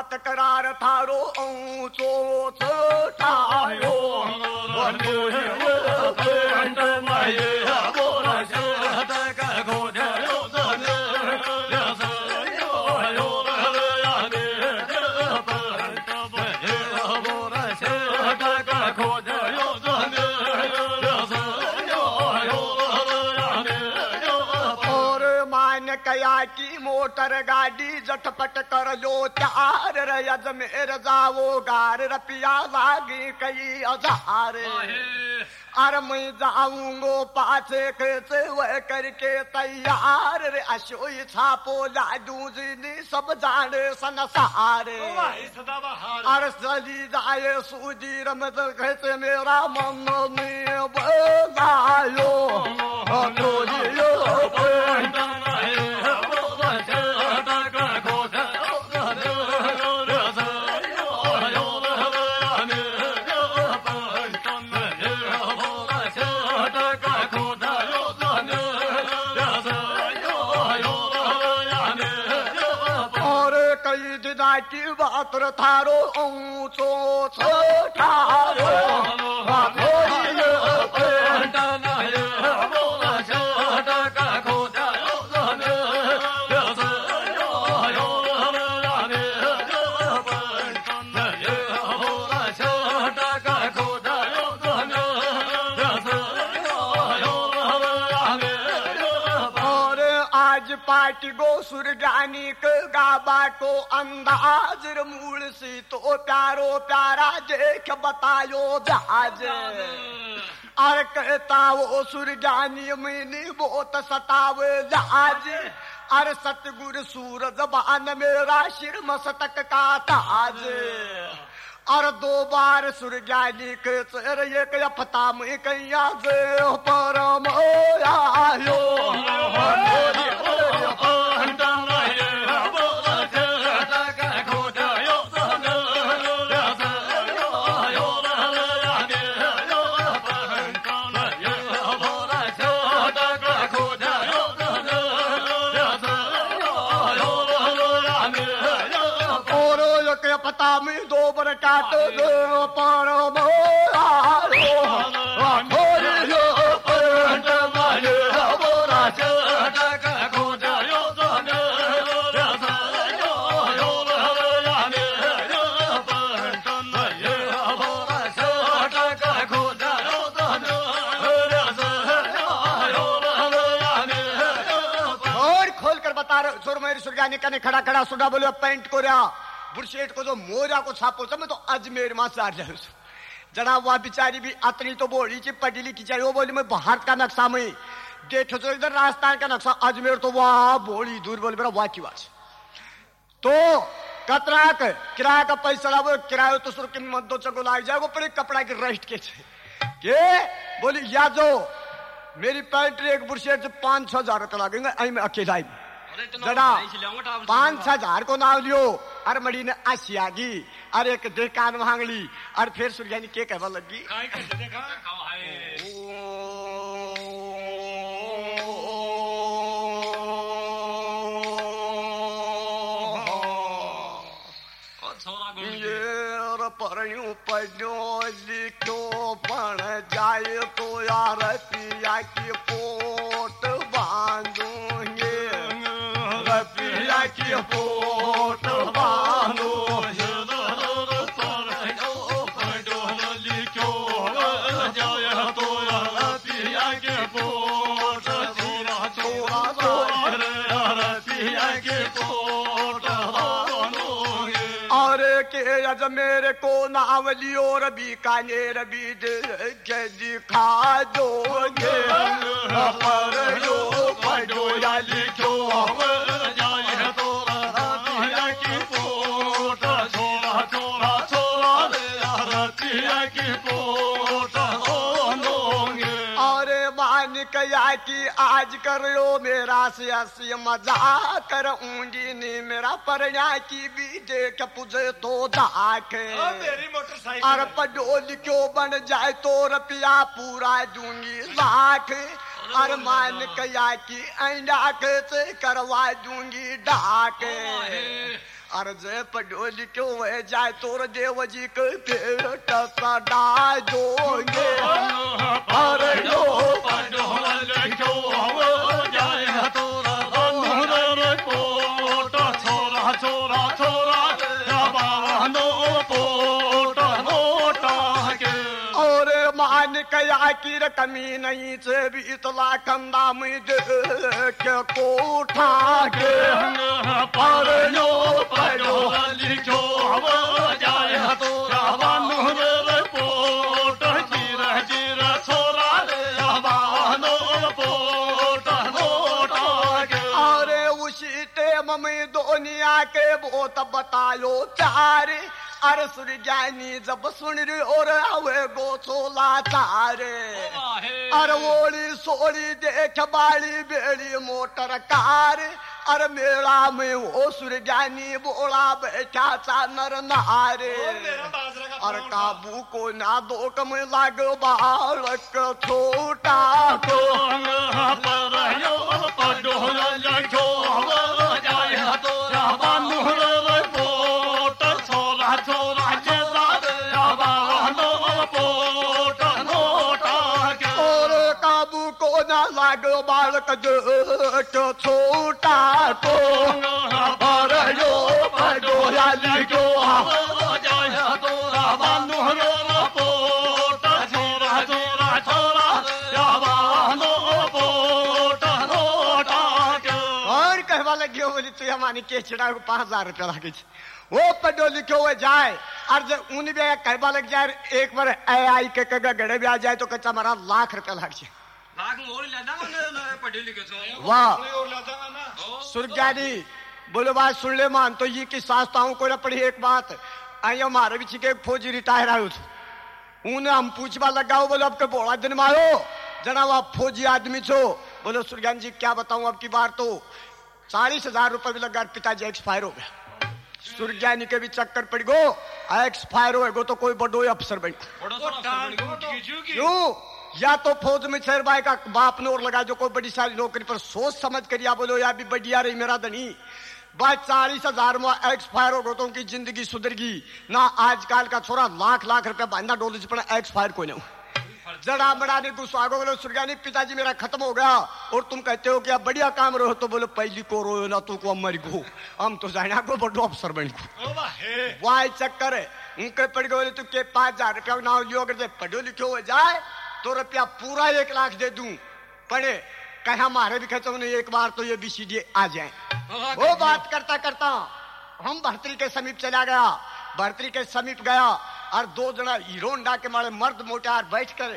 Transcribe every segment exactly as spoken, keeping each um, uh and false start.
बात करार थारो ऊंचो छायो कया की मोटर गाड़ी झटपट कर लो चार अजमेर जाओ गार रपिया लागी कई हजार अरे मैं जाऊंगो पाछे खेचे वह करके तैयार रे अशोई छापो लाडू जी सब जाने संसारे अरे चली जाए सूजी रमत खेचे मेरा मन में बनायो की बात थारो ऊंचो छारो पार्टी गो सुरगानी गाबा को अंदाज मूल सी तो प्यारो प्यारा देख बतायो जहाज अरे कहता वो सुरगानी मैंने बहुत सतावे जहाज अरे सतगुरु सूरज बान मेरा शिर मस्तक का ताज और दो बार सुरगानी के चेहरे एक पता में कैया से परम आयो में दो बर काट दो पर खोल कर बता रहे सुर मेरी सुरगानी कने खड़ा खड़ा सुना बोले पेंट को रहा बुरशेट को जो मोरा को छापो मैं तो अजमेर में चार जाऊँ जरा वह बिचारी भी अतनी तो बोली की पढ़ी लिखी चाहिए वो बोली मैं भारत का नक्शा में देखो तो इधर राजस्थान का नक्शा अजमेर तो वह बोली दूर बोली मेरा वाह की बात तो कतरा के किराया का पैसा वो किराया तो सुर की मत दो चको लाग जाए वो पड़े कपड़ा की रेस्ट के ये बोली या जो मेरी पैंट एक बुरशेट से पांच छह हजार रुपया लगेंगे आई मैं अकेला ही जरा पांच हजार को नाव लियो अरे मड़ी ने आसियागी अरे एक देखान मांग ली अरे फिर सुरगानी के कहवा लगी ये पढ़ू पढ़ो लिखो पढ़ जाए तो यार पिया की पोट बांधूंगे पिया की पोट बांधो लिखो जाए तो पिया के पोट पिया के पोट और के अजमेर को नावलियो रबी कानेर भी के दिखा दोगे पढ़ो पढ़ो या लिखो कया कि आज कर लो मेरा सियासी मजाक करूंगी नी मेरा परया की भी देख पुझे तो जाके मेरी मोटरसाइकिल अरे पडोल क्यों बन जाए तो रुपया पूरा दूंगी लाख अरे मान कया कि अंडा के से करवा दूंगी डाके अरे जय पढ़ो लिखो वह जाए तोर देव जी के पेट सदा दोगे अरे लो पढ़ो लिखो वह जाए तोरा बानो पोट छोरा छोरा छोरा बानो पोट मोटा के और मान कया की कमी नहीं से भी इतला कंदा में देख कोठा के पर लो पढ़ो लिखो वो जाए तोरा बानो पोट जीरा जीरा छोरा बानो पोट मोटा के और उसी टेम में दुनिया के बहुत बतायो चार अरे सूर्य ज्ञानी जब सुन रही और आवे गो सोला चारे अरे ओली सोली देख बाड़ी बेड़ी मोटर कार अरे मेला में वो सूर्य ज्ञानी बोला बैठा चा नर नारे और काबू को ना दो कम लाग बालक छोटा को पर यो पढ़ो लिखो वो जाए तोरा बानो पोट छोरा छोरा जेरा बानो पोट मोटा के और काबू को ना लाग बालक जो छोटा को पर यो पढ़ो लिखो वो जाए तोरा बानो पोट छोरा छोरा छोरा बानो पोट मोटा के और कहवा लगे बोली तू हमारी के चिड़ा को पांच हजार रुपया लागे वो पढ़ो लिखो हुए जाए और जब उन भी कहवा लग जाए एक बार ए आई के कगा गड़े भी आ जाए तो कच्चा हमारा लाख रुपया लाग जाए लाख मोर लेदा ना पढ़े लिखे छो वाह और लेदा ना सुरगानी बोलो बात सुन ले मान तो ये की सास्ताओं को ना पड़ी एक बात आई हमारे भी छिके फौजी रिटायर आयो उन्हें हम पूछवा लगाओ बोलो अब के बोला दिन मारो जना आप फौजी आदमी छो बोलो सुरगान जी क्या बताऊं अब की बार तो चालीस हजार रुपए भी लगा पिताजी एक्सपायर हो गया सुरगानी के भी चक्कर पड़ गो एक्सपायर हो तो कोई बड़ो अफसर बन क्यों या तो फौज में शेर भाई का बाप ने और लगा जो कोई बड़ी सारी नौकरी पर सोच समझ कर या बोलो या भी बढ़िया रही मेरा धनी भाई चालीस हजार में एक्सपायर हो गो तो उनकी जिंदगी सुधरगी ना आजकल का छोरा लाख लाख रुपया बांधा डोल पर एक्सपायर को नहीं जड़ा बड़ा ने गुस्सा गो बोलो सुरगानी पिताजी मेरा खत्म हो गया और तुम कहते हो कि अब बढ़िया काम रहो तो बोलो पहली को रो ना तू को मर गो हम तो जाना को बड़ो अफसर बन गो वाई चक्कर है उनके पड़ गए तू के पांच हजार रुपया ना लियो अगर पढ़ो लिखो हो जाए तो रुपया पूरा एक लाख दे दूं पढ़े कहा हमारे भी कहते नहीं एक बार तो ये बीसीडी आ जाए वो बात करता करता हम भर्तरी के समीप चला गया भर्तरी के समीप गया और दो जना हीरोंडा के मारे मर्द मोटार बैठ कर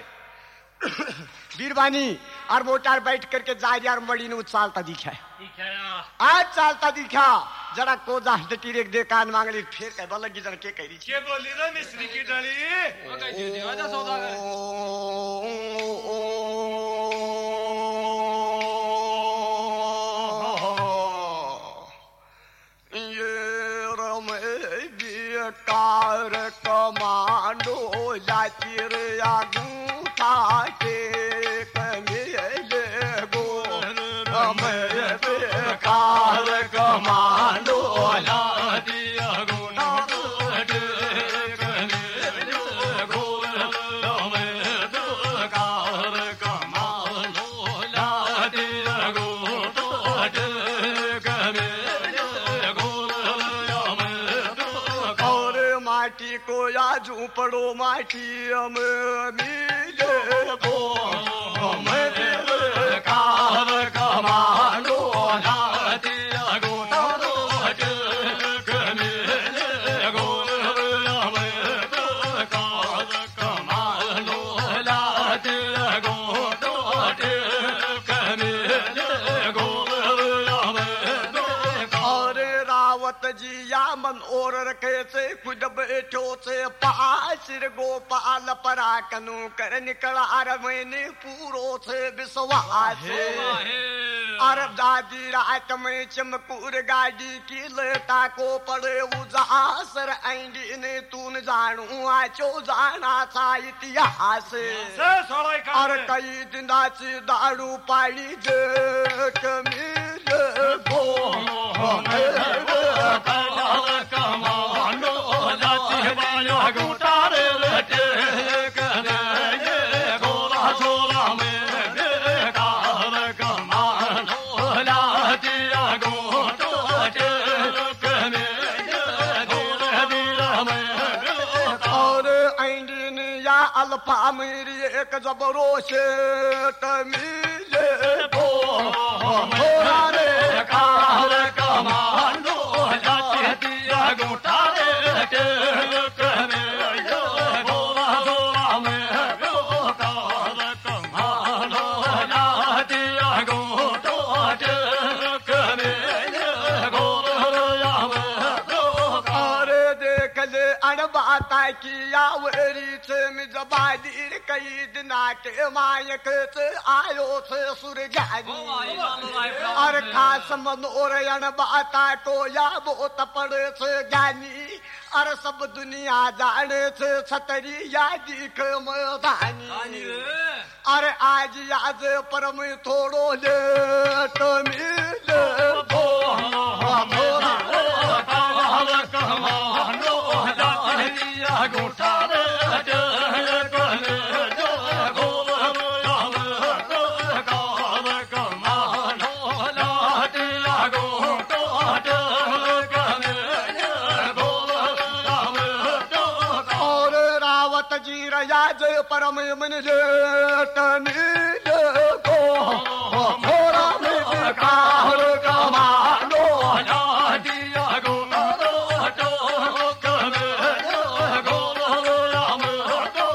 वीरवानी और मोटार बैठ करके जा यार मड़ी ने चालता दिखा आज चालता दिखा जरा को टीरे दे कान मांग ली फिर कह बोल लगी जरा के कह रही के बोली रे मिस्त्री की डाली आजा सौदागर कार कमांडो जातिर आगूठा के कमेले गो हमें कार कमांडो जातिर आगूठा के कमेले गो हमें कार कमांडो जातिर आगूठा के कमेले गो माटी को आजू पड़ो माटी हम मिले बो हमें कार कमांडो जातिर आगूठा के कमेले गो हमें कार कमांडो जातिर आगूठा के कमेले गो और रावत जी या मन और रखे से खुद बैठो से पास गोपाल परा कनु कर निकला रमैने पूरो से विश्वास अरब दादी रात में चमकूर गाड़ी की लेता को पड़े उजासर ऐंडी ने तून जानू आचो जाना था इतिहास और कई दिन से दारू पाड़ी देख मिले गो अल्फा मेरी एक जबरो से मिले भो थोड़ा रे कार कमांडो जाते दिया गोटा रे के कमे यो गोवा गोवा में यो कार कमांडो जाते दिया गोटो के कमे यो गोवा में यो कार देख ले अनबाता किया वरी से में जबादीर कई दिना के मायक से आयो से सुरगानी और खास मनोरयण बाता को या वो तपड़ से ज्ञानी और सब दुनिया जाने से छतरी या दिख मदानी और आज आज परम थोड़ो लेट मिले भो थोड़ा कमानो जातिया गोटा रे जय परम मन लेट नीले को थोड़ा में कार कमानो दिया गो तो कमे गो राम तो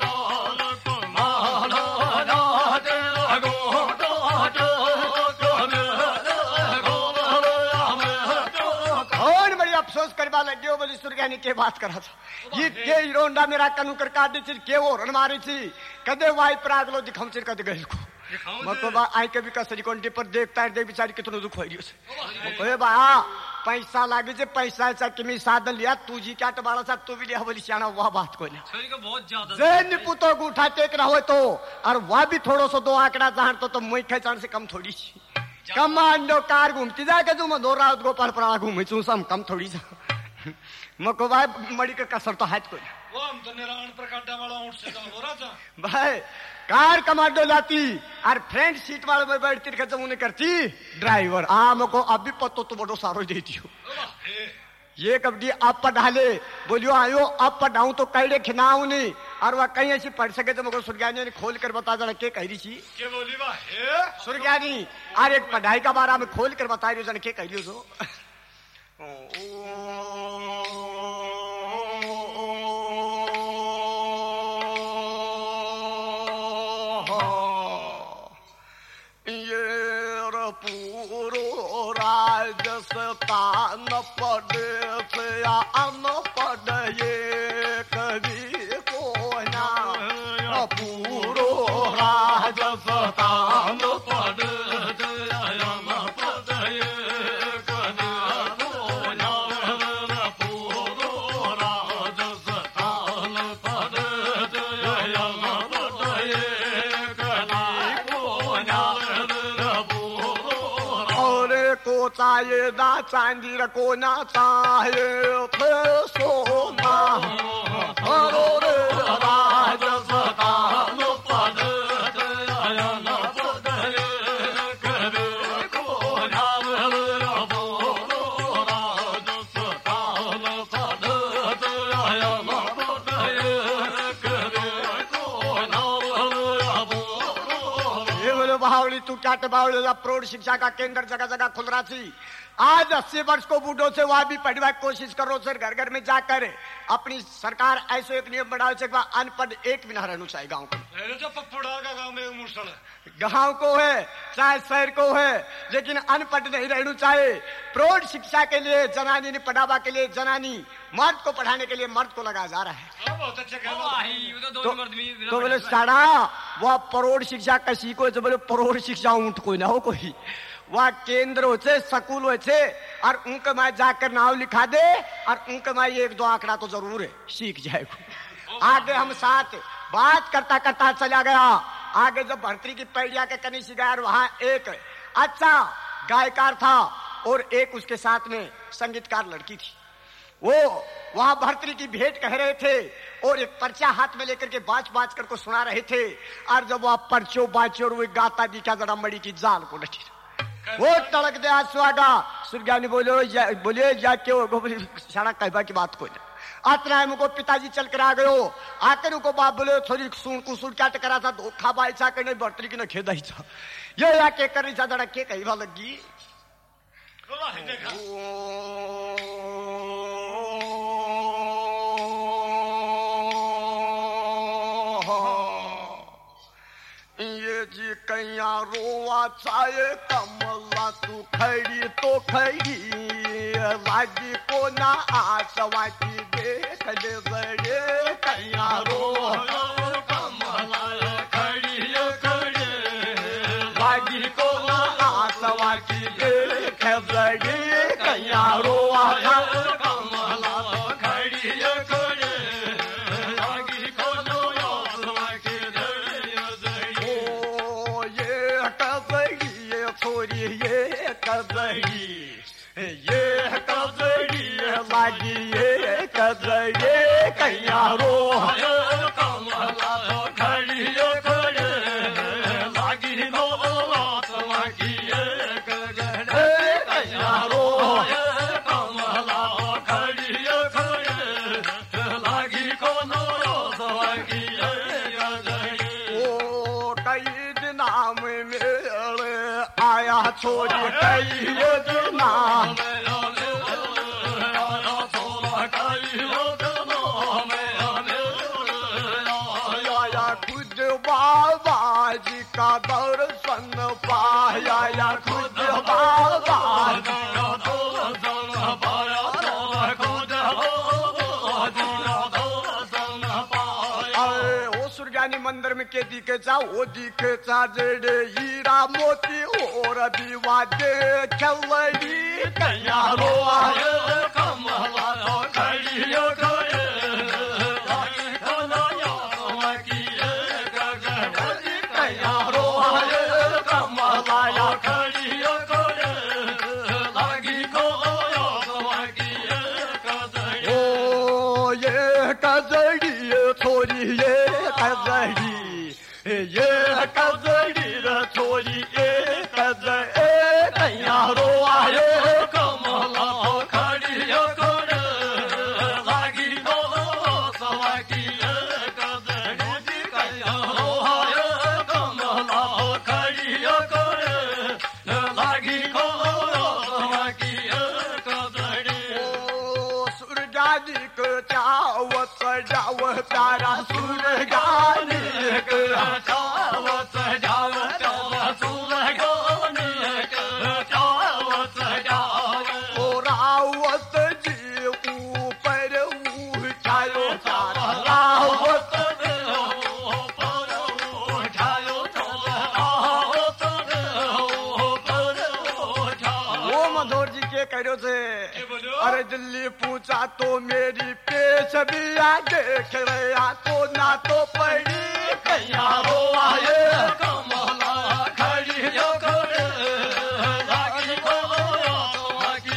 कमानो दिया गो तो कमे गो राम तो कौन बड़ी अफसोस करवा लगे हो बोली सुरगानी के बात करा था ये के रोंडा मेरा कनु कर काटी चिर के वो रन मारी थी कदे वाई प्रागलो दिखाऊं चिर कदे गई को मको बा आई के भी कसरी कोंटी पर देखता है दे बेचारी कितनो दुख होई से ओए बा पैसा लागे जे पैसा सा किमी साधन लिया तू जी क्या टबाड़ा सा तू भी लिया बोली सियाना वह बात को ना छोरी को बहुत ज्यादा जेन पुतो को उठा टेक रहो तो और वह भी थोड़ो सो दो आंकड़ा जान तो तो मुई खेचण से कम थोड़ी सी कमांडो कार घूमती जाके तू दो रात गोपाल पड़ा घूमे चू सम कम थोड़ी सा मको भाई मड़ी का कसर तो हाथ को वो हम तो निराण प्रकाटा वाला ऊंट से हो रहा था भाई कार कमांडो लाती और फ्रंट सीट वाले में बैठती के जमुने करती ड्राइवर आ मको अभी पत्तो तो बड़ो सारो देती हो ये कबड्डी अब पढ़ाले बोलियो आयो अब पढ़ाऊं तो कैडे खिनाऊं नहीं और वह कहीं ऐसी पढ़ सके तो मको सुरज्ञानी ने खोल कर बता देना के कह रही थी के बोली बा हे सुरज्ञानी अरे एक पढ़ाई का बारे में खोल कर बता रही हो के कह रही हो पूरो राजस्थान पड़े से अन पड़े कभी को ना पूरो राजस्थान पड़े चाहे ना चांदी रखो ना चाहे सोना हरो रे राजस्थान पद करे को नाम राजस्थान पद बावली तू क्या बावली प्रौढ़ शिक्षा का केंद्र जगह जगह खुल रहा थी आज अस्सी वर्ष को बूढ़ों से वहां भी पढ़वा की कोशिश करो सर घर घर में जाकर अपनी सरकार ऐसे एक नियम बनाओ से अनपढ़ एक भी ना रहना चाहिए गाँव को गाँव को है चाहे शहर को है लेकिन अनपढ़ नहीं रहना चाहिए प्रौढ़ शिक्षा के लिए जनानी ने पढ़ावा के लिए जनानी मर्द को पढ़ाने के लिए मर्द को लगाया जा रहा है तो बोले साड़ा वह प्रौढ़ शिक्षा कसी को बोले प्रौढ़ शिक्षा ऊंट कोई ना हो कोई वह केंद्र होते स्कूल होते और उनके मैं जाकर नाम लिखा दे और उनके मैं एक दो आंकड़ा तो जरूर है सीख जाएगा आगे हम साथ बात करता करता चला गया आगे जब भर्ती की पैड़िया के कनी सिगार वहां एक अच्छा गायकार था और एक उसके साथ में संगीतकार लड़की थी वो वहां भर्तरी की भेंट कह रहे थे और एक पर्चा हाथ में लेकर के बाज बाज कर को सुना रहे थे और जब वह पर्चो बाचो और वो गाता दिखा जरा मड़ी की जाल को लठी वो तड़क दे आज सुहागा सुरज्ञानी बोलो बोलिए जा के सड़क कहबा की बात को आतना है मुझको पिताजी चल कर आ गयो आकर उनको बाप बोले थोड़ी सुन कुसुन क्या टकरा था धोखा बाईसा करने बर्तरी की न खेदा ही था ये या के कर रही था के कही लगी ये जी कैया रोवा चाहे कमला तू खड़ी तो खड़ी लागी को ना आसवा की देख ले बड़े कैया रोवा कमला खड़ी खड़ी लागी को ना आसवा की देख बड़े कैया रोवा कमला खड़ी खड़ी लागी को ना आसवा की छोरी ये कजड़ी ये कजड़ी लागी ये कजड़ी कैया रो कमला तो खड़ी खड़े लागी नो लागी ये कजड़ी कैया रो कमला खड़ी खड़े लागी को नो लागी ये कजड़ी ओ कई दिन में आया छोरी कई ना आया खुद बाबा जी का दर्शन पाया या खुद बाबा जी का दर्शन पाया खुद सुरगानी मंदिर में के दिखे चा वो दिखे चा जेडे हीरा मोती और विवादे चलड़ी कैया रो कमला तो खड़ी खड़े कैया रो कमला खड़ी खड़े लागी को ओ ये कजड़ी छोरी ये कजड़ी ये कजड़ी रे छोरी ये कजड़ी कैया रो आए कमला खड़ी खड़े लागी को सवा की कजड़ी कैया रो आए कमला खड़ी खड़े लागी को सवा की कजड़ी ओ सुरगानी को चावत जाव प्यारा सुरगानी चावत जाव सुरगानी चावत जाव ओ रावत जी ऊपर उठायो तारा रावत ऊपर उठायो रावत ऊपर उठायो ओ मधोर जी के करो थे अरे दिल्ली पूछा तो मेरी पेश भी आ देख रहा तो ना तो पड़ी कैया रो आए कमला खड़ी खड़े लागी को लागी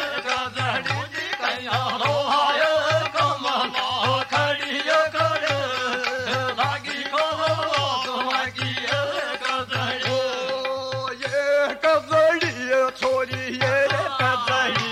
कजड़ी कैया रो आए कमला खड़ी खड़े लागी को लागी कजड़ी ओ ये कजड़ी छोरी ये कजड़ी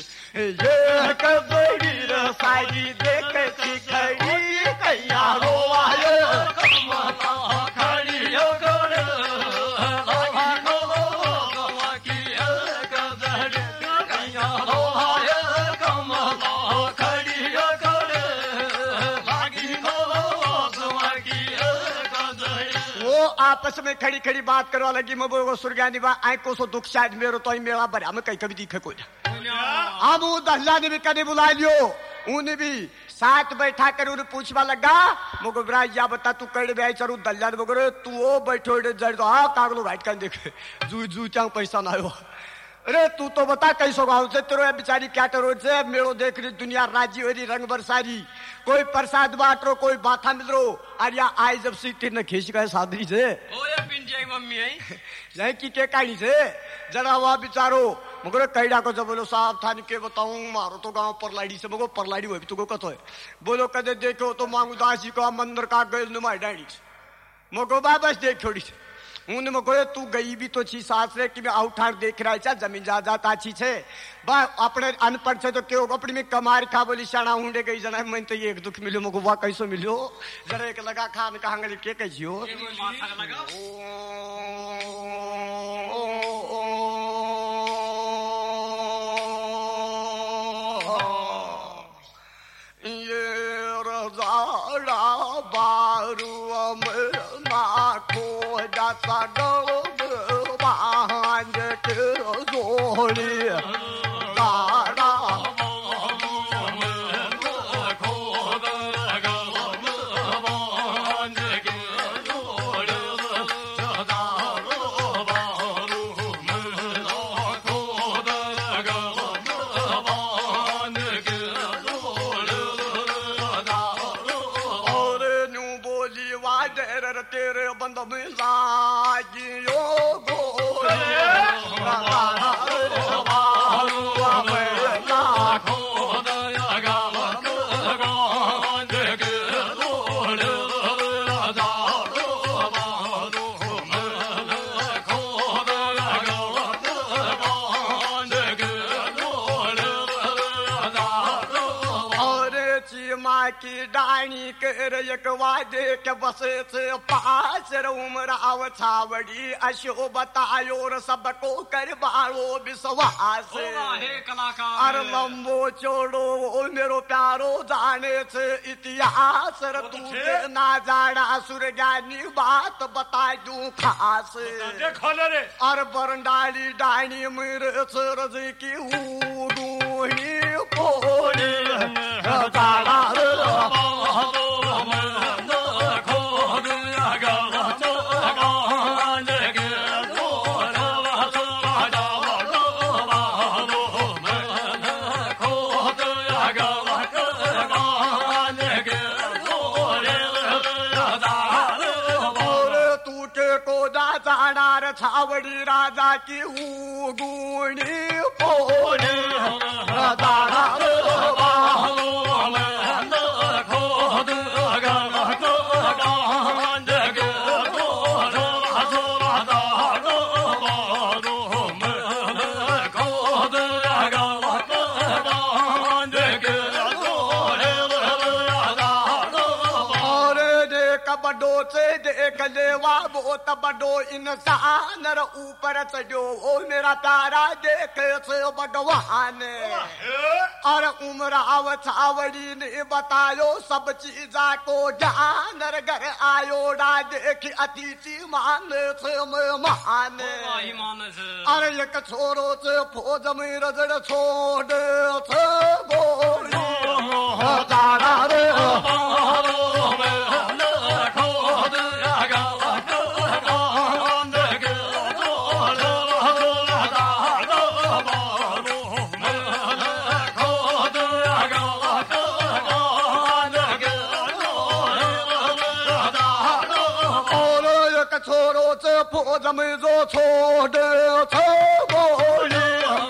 ये कजड़ी रसाई देख खड़ी कैया रो आए कमला खड़ी खड़े लागी को लागी कजड़ी कैया रो आए कमला खड़ी खड़े लागी को लागी कजड़ी वो आपस में खड़ी खड़ी बात करवा लगी मैं वो सुरगानी बा आई को सो दुख शायद मेरो तो ही मेरा भरा में कहीं कभी दिखे कोई अब वो दल्ला ने भी कभी बुला लियो उन्हें भी साथ बैठा कर उन्हें पूछवा लगा मुझको बरा या बता तू कड़े ब्याह चरू दल्ला ने बोले तू वो बैठो जड़ तो हाँ कागलो बैठ कर देखे जू जू चांग पैसा ना हो अरे तू तो बता कैसो गाँव से तेरो बेचारी क्या टरो से मेड़ो देख रही दुनिया राजी हो रही रंग बरसारी कोई प्रसाद बांट रो कोई बाथा मिल रो और या आए जब सीटी न खींच गए सादरी से ओ ये पिंजी मम्मी है यही की के कहानी से जरा हुआ बिचारो मगर कैडा को जब बोलो साहब थाने के बताऊं मारो तो गांव परलाड़ी से मगो परलाड़ी हुई तुको कतो है बोलो कदे देखो तो मांगू दासी को मंदिर का गैल नुमाई डाड़ी मगो बा बस देख छोड़ी उन में कोई तू गई भी तो छी सास रे कि मैं आउठार देख रहा है जमीन जायदाद अच्छी छे बा अपने अनपढ़ छे तो क्यों अपनी में कमार खा बोली शाना हुंडे गई जना मैं तो एक दुख मिलो मको वा कैसो मिलो जरा एक लगा खान कहांगे के कहियो ये रजाड़ा बारू ना खो जाता गौद बांझ के जोड़ी तारा तेरे बंद में लागियो की डाणी कर एक वादे के बसे से पास उमराव छावड़ी अशो बतायो र सबको कर बारो विश्वास अर लंबो चोड़ो मेरो प्यारो जाने से इतिहास र तू ना जाना सुर ज्ञानी बात बता दू खास अर बरंडाली डाणी मेरे सरज की ऊडूही पोड़ी जाना छावड़ी राजा की ऊगुणी पोड़ी देख लेवा बहुत बड़ो इंसान ऊपर चढ़ो ओ मेरा प्यारा देख से भगवान और उमराव छावड़ी ने बतायो सब चीजा को ज्ञान घर आयोड़ा देख अतिथि मान से मान और एक छोरो से फौज में रजड़ छोड़ से बोलो तारा रे छोरो से फौज में जो छोड़ छो बोली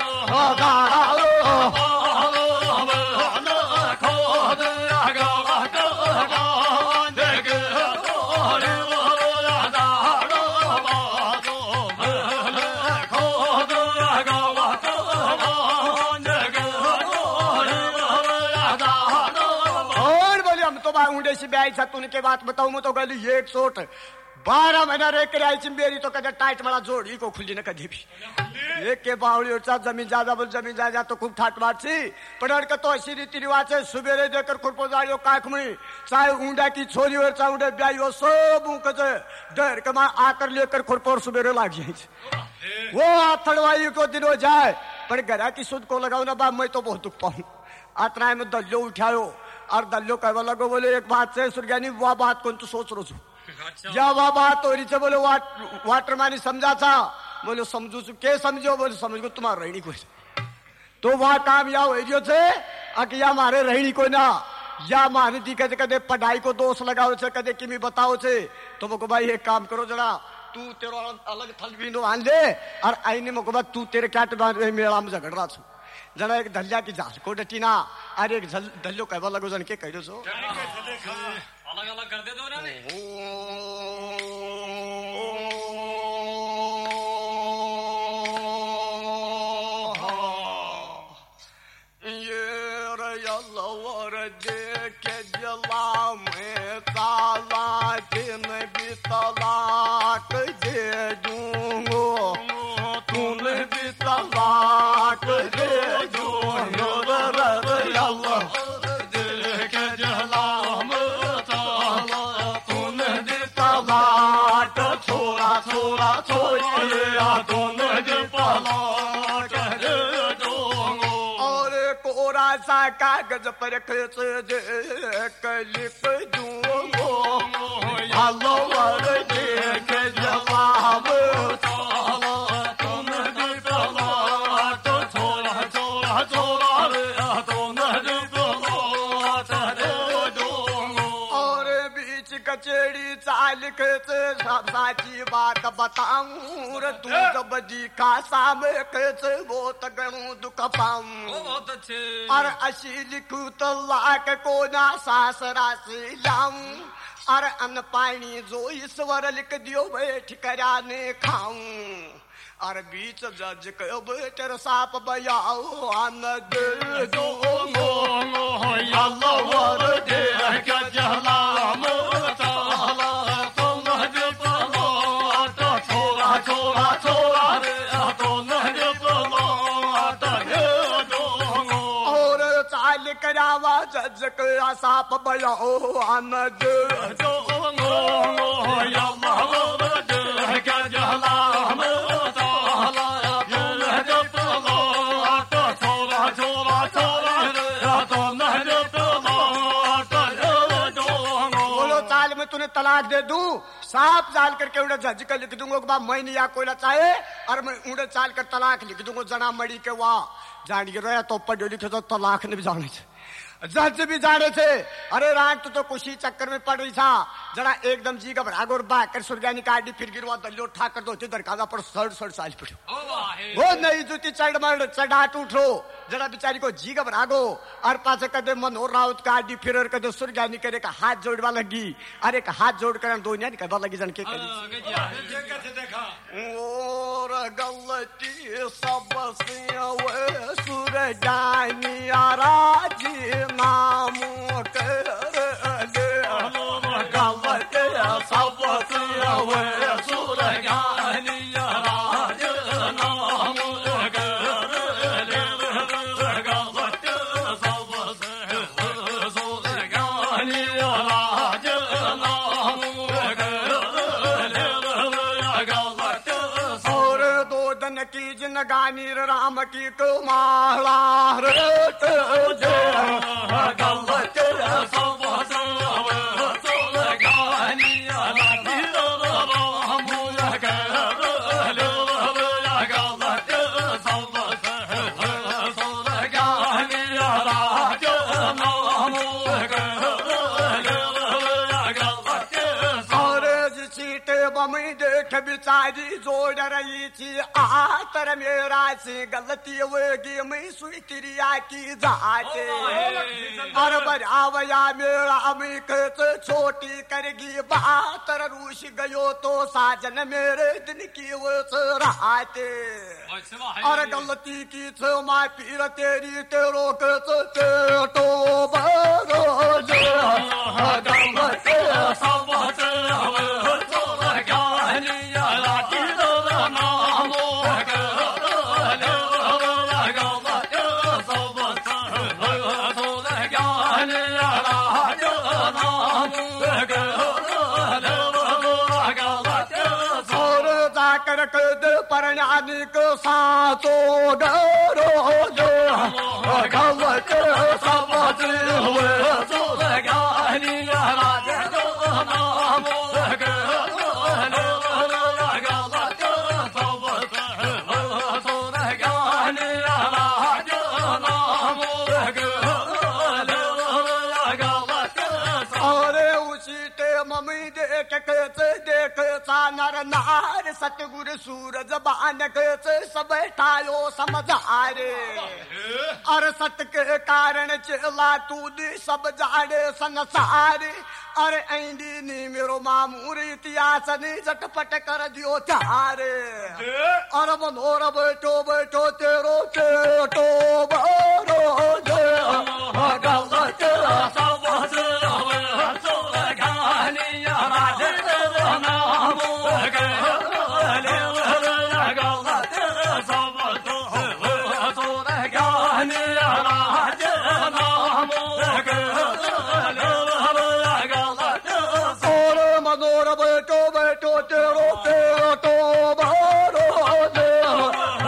और बोले हम तो बाउंडे से ब्याई था तुनके बात बताऊं मैं तो गली एक सोट बारह महीना रह कर आई मेरी तो कदे टाइट वाला जोड़ी को खुली न कभी भी एक के बावड़ी और साथ जमीन ज्यादा बोल जमीन ज्यादा तो खूब ठाट मार सी पढ़ के तो ऐसी रीति रिवाज है सुबेरे देकर खुरपो जाड़ियो काख में चाहे ऊंडा की छोरी और चाहे ऊंडे ब्याई हो सब ऊँचे डर के मां आकर लेकर खुरपो और सुबेरे लाग जाए वो आथड़वाई को दिन हो जाए पर घरा की सुध को लगाओ ना बा मैं तो बहुत दुख पाऊं आतना में दल्लो उठायो और दल्लो कहवा लगो बोले एक बात से सुरज्ञानी वह बात कौन तू सोच रो या वह बात हो रही थे बोले वाट, वाटर मानी समझा था बोले समझू के समझो बोले समझ को तुम्हारा रहनी कोई तो वह काम या हो थे या मारे रहनी कोई ना या मारे दी कदे कदे पढ़ाई को दोष लगाओ छे कदे किमी बताओ छे तो मको भाई एक काम करो जरा तू तेरो अलग थल बिंदु आन ले और आईने मको बात तू तेरे क्या मेला में झगड़ रहा छू जना एक धलिया की झाल को डटीना अरे एक धल्लो कहवा लगो जन के कह दो सो अलग अलग कर दे दो ना पलाट रे डोंगो और कोरा सा कागज पर खच दे कलिप दूंगो हलवर देख जवाब ताला तुम भी पलाट छोरा छोरा छोरा रे तुम भी पलाट रे डोंगो और बीच कचेड़ी चाल खच सब साची बात बताऊं रे तू जब जी का साम खच वो तगणू दुख पाऊं बहुत अच्छे और अशी लिखू तो लाख को ना सासरा से लाऊं और अन पानी जो ईश्वर लिख दियो बैठ कराने खाऊं और बीच जज के बेटर साप बयाओ अन दिल दो डोंगो हलवर देख जवाब ताला तुम भी पलाट छोरा छोरा छोरा रे तुम भी पलाट रे डोंगो और चाल करावा जज के साप बयाओ अन दिल डोंगो हलवर देख जवाब ताला तुम भी पलाट छोरा छोरा छोरा रे तुम भी पलाट रे डोंगो बोलो चाल में तूने तलाक दे दूं साफ जाल करके उड़े जज के लिख दूंगा बा मैं नहीं या कोई ना चाहे और मैं उड़े चाल कर तलाक लिख दूंगा जना मड़ी के वाह जान गया तो पढ़ो लिखे तो तलाक ने भी जाने थे जज भी जाने थे अरे रात तो, तो कुछ चक्कर में पड़ रही था जरा एकदम जी घबरा गो और बाकर सुरगानी काटी फिर गिरवा दलियो उठा कर दो दरखाजा पर सड़ सड़ साल पड़ो वो नहीं जूती चढ़ मर चढ़ाट उठो जरा बेचारी को जी घबरा गो और पास कदे मनोहर राउत काटी फिर और कदे सुरगानी करे का हाथ जोड़वा लगी अरे का हाथ जोड़ कर दो नहीं कहवा लगी जन के देखा और गलती सबसे वे सुरगानी राजी नामो कर दे गलत सबसे वे सुरगानी राज नाम कर ले गलत सबसे सुरगानी राज नाम कर ले गलत और दो दिन की जिनगानी राम की कुमाला रे दे गलत सबसे सुरगानी राज नाम कर ले गलत सबसे सुरगानी राज नाम कर ले गलत और सीटे बमी देख बिचारी जोड़ रही थी आतर मेरा से गलती होगी मैं सुई तिरिया की जाते और बजावया मेरा अमी छोटी करेगी बहातर रूस गयो तो साजन मेरे दिन की वो राते और गलती की छो माँ पीर तेरी तेरो के तो बरो गलत सबसे सुरगानी राज नाम कर ले गलत सबसे सुरगानी राज नाम कर ले गलत और जाकर के दे परणानी को सातो डरो जो गलत सबसे सुरगानी राज नाम कर ले गलत सबसे सुरगानी राज नाम कर ले गलत और उसी ते मम्मी देख के देख सा नर नार सतगुरु सूरज बान के सब ठायो समझारे और सत के कारण चला तू दी सब जाड़े संसार और ऐंडी नी मेरो मामूर इतिहास नी झटपट कर दियो चारे और मनोर बैठो बैठो तेरो चेटो बरो जे गलत सबसे सुरगानी राज नाम कर ले गलत सबसे सुरगानी राज नाम कर ले गलत और मनोर बैठो बैठो तेरो चेटो बरो जे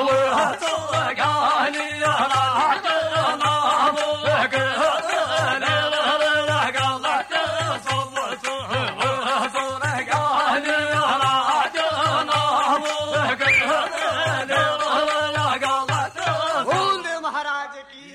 बोल महाराज की